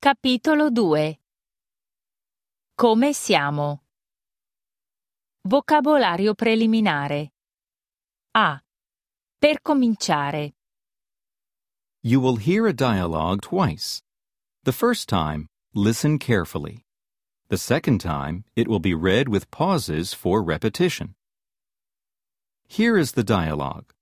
Capitolo 2. Come siamo? Vocabolario preliminare. A. Per cominciare. You will hear a dialogue twice. The first time, listen carefully. The second time, it will be read with pauses for repetition. Here is the dialogue.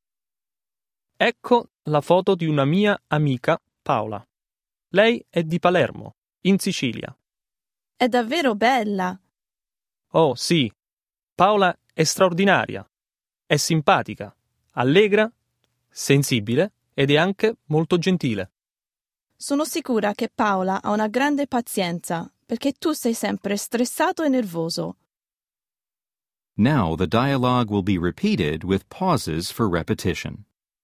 Ecco la foto di una mia amica, Paola. Lei è di Palermo, in Sicilia. È davvero bella. Oh, sì. Paola è straordinaria. È simpatica, allegra, sensibile ed è anche molto gentile. Sono sicura che Paola ha una grande pazienza, perché tu sei sempre stressato e nervoso. Now the dialogue will be repeated with pauses for repetition.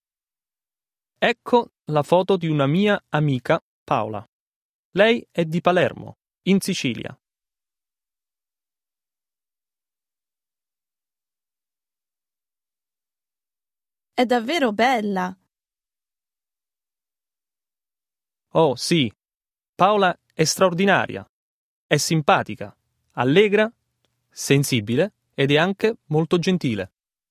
Ecco la foto di una mia amica, Paola. Lei è di Palermo, in Sicilia. È davvero bella. Oh, sì. Paola è straordinaria. È simpatica, allegra, sensibile ed è anche molto gentile.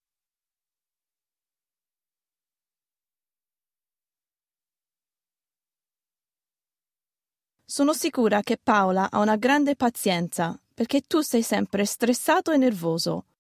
Sono sicura che Paola ha una grande pazienza, perché tu sei sempre stressato e nervoso.